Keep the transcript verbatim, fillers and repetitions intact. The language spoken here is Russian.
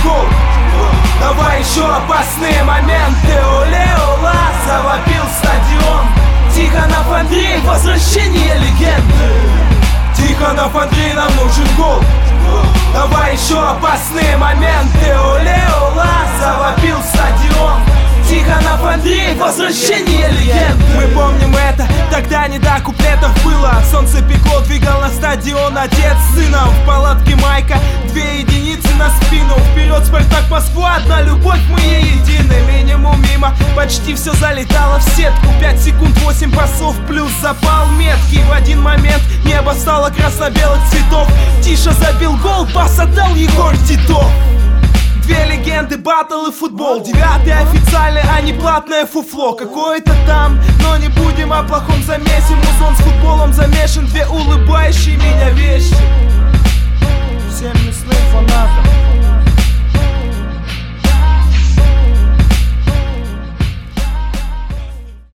гол. Давай еще опасные моменты. Оле-ола, завопил стадион. Тихонов Андрей, возвращение легенды. Тихонов Андрей, нам нужен гол. Давай еще опасные моменты. Оле-ола, завопил стадион. Тихонов Андрей, возвращение легенды. Мы помним это, тогда не до куплетов было. Солнце пекло, двигал на стадион отец с сыном. В палатке майка, две единицы на спину. Вперед, Спартак, Москва, одна любовь, мы едины. Минимум мимо, почти все залетало в сетку. Пять секунд, восемь пасов, плюс запал меткий. В один момент небо стало красно-белых цветов. Тиша забил гол, пас отдал Егор Титов. Две легенды, баттл и футбол. Девятый официальный, а не платное фуфло. Какое-то там, но не будем о плохом замесе. Музон с футболом замешан. Две улыбающие